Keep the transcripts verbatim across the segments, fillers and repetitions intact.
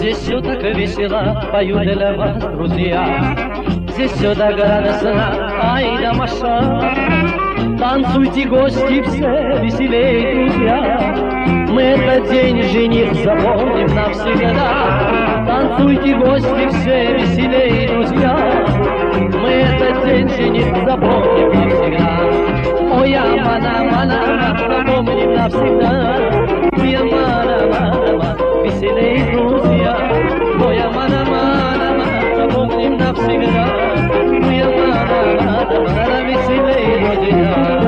Здесь все так весело, пою для вас, друзья. Здесь все так радостно, ай да Маша. Танцуйте, гости, все веселей, друзья. Мы этот день жених запомним навсегда. Танцуйте, гости, все веселей, друзья. Мы этот день жених запомним навсегда. Ой, амана, мана, запомним навсегда. Ой, амана, мана, веселей, друзья. Ой, амана, мана, запомним навсегда. Ой, амана, мана, веселей, друзья.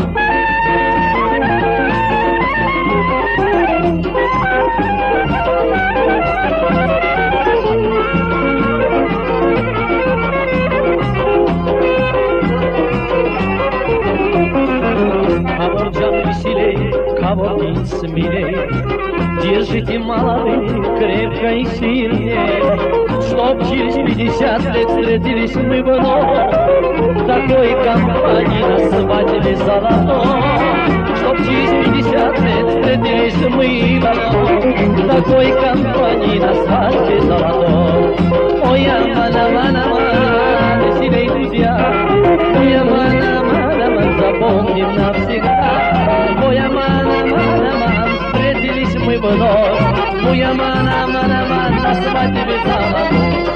Кого не смелей, держите, молодые, крепко и сильнее, чтоб через пятьдесят лет встретились мы вновь в такой компании на свадьбе золотой. Чтоб через пятьдесят лет встретились мы вновь в такой компании на свадьбе золотой. Ой, амана, мана, мана, веселей, друзья. Ой, амана, мана, мана, запомним навсегда. Ой, амана, мана, мана, встретились мы вновь. Ой, амана, мана, мана, на свадьбе золотой.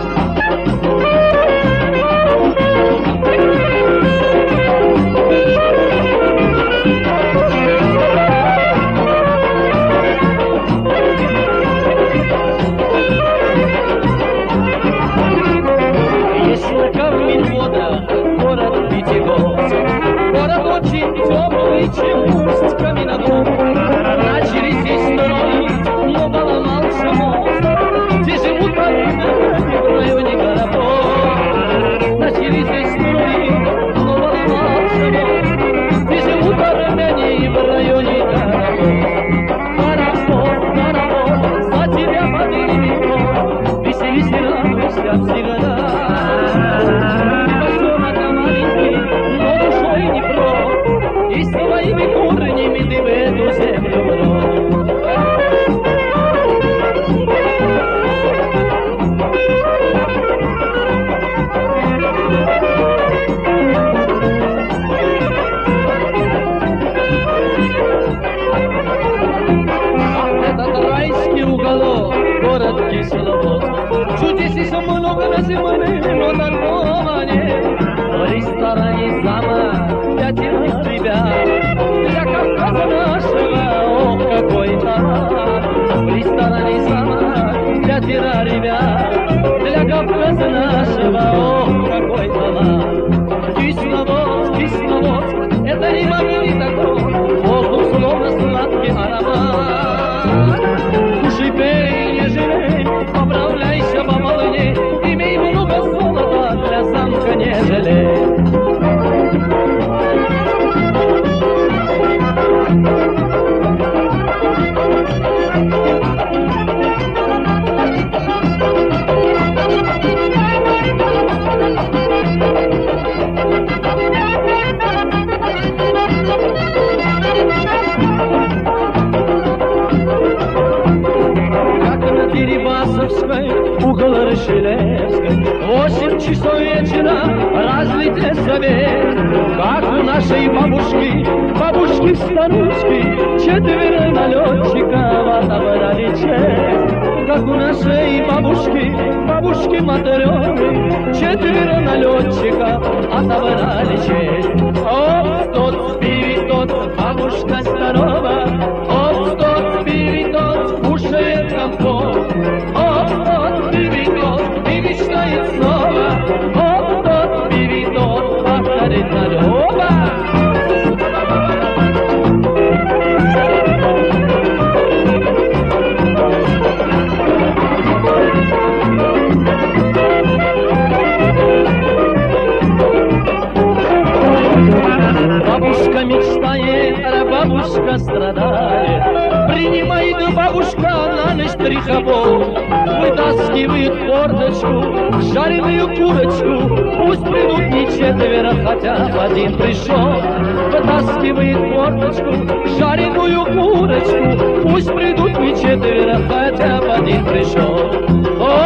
Город Пятигорск, город очень теплый, чем усть Каменогорск. Начали здесь строить, но поломался мост, где живут армяне в районе Горобов. Начали здесь строить, но поломался мост, где живут армяне в районе Горобов. Горобов, Горобов, за тебя подыли веков, веселись и радуйся всегда. И своими корнями ты в эту землю вновь. Этот райский уголок, город Кисловодск, чудес здесь много на земле, но такого нет. В ресторане замок пятерых ребят, для Кавказа нашего, ох, какой талант. В ресторане замок пятеро ребят, для Кавказа нашего, ох, какой талант. Кисловодск, Кисловодск, это не могли такой, воздух словно сладкий аромат. Кушай, пей, не жалей, поправляйся помолодей, имей много золота, для замка не жалей. Угол Рышелевской, восемь часов вечера, разлитый совет. Как у нашей бабушки, бабушки-старушки, четверо налетчиков отобрали честь. Как у нашей бабушки, бабушки-матрены, четверо налетчиков отобрали честь. Оп, тот спивит, тот, бабушка здорова, оп, тот спивит, тот, кушает компот. Оп, тот спивит, тот, и мечтает снова, оп, тот спивит, тот, повторит налево. Бабушка мечтает, а бабушка страдает. Принимает бабушка на ночь три хабов. Вытаскивает форточку, жареную курочку. Пусть придут не четверо, хотя бы один пришел. Вытаскивает форточку, жареную курочку. парочку, пусть придут не четверо, хотя бы один пришел. О,